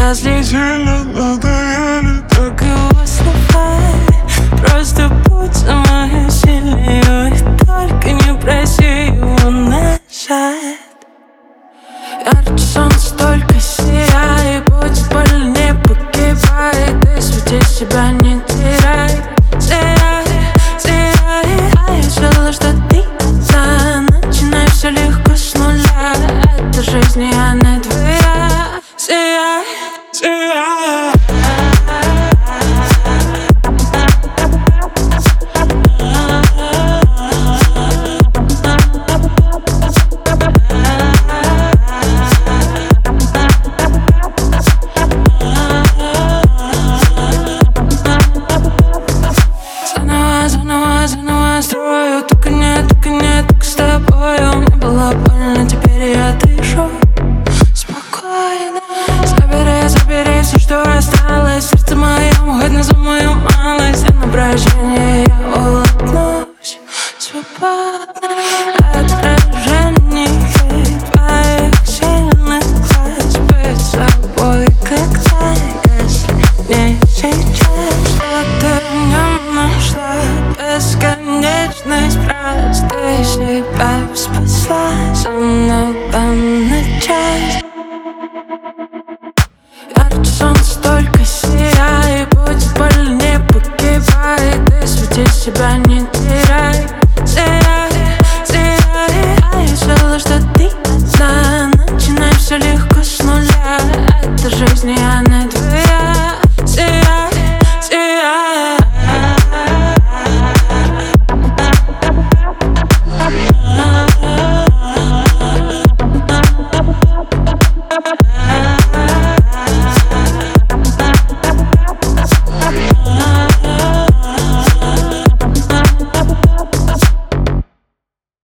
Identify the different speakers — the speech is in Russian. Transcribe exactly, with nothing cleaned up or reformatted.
Speaker 1: слишком надоели.
Speaker 2: Как его слова, просто будь со мной сильнее. И только не проси его назад. Ярче солнце только сияет, будет больнее погибает. Ты свети себя, не теряй. Сияй, сияй. А я знала, что ты за. Начинай все легко с нуля. Это жизнь, и она твоя. Сияй, сияй. Заново, заново, заново строю. Только не, только не, только с тобою. Мне было больно, теперь я дышу спокойно. Забери, забери все, что осталось. Сердце моем, хоть назови мою малость. И на прощание я улыбнусь свободно. Отражение твоих сильных глаз. Быть собой, когда, если не сейчас. Что ты мне нашла? Бесконечность фраз. Ты себя спасла, со мной там начать. Ярче солнце только сияет, будет больнее погибает. Ты свети себя, не теряй. Сияй, сияй. А я знала, что ты одна. Начинай все легко с нуля. Это жизнь, и она твоя. Сияй, сияй. Ah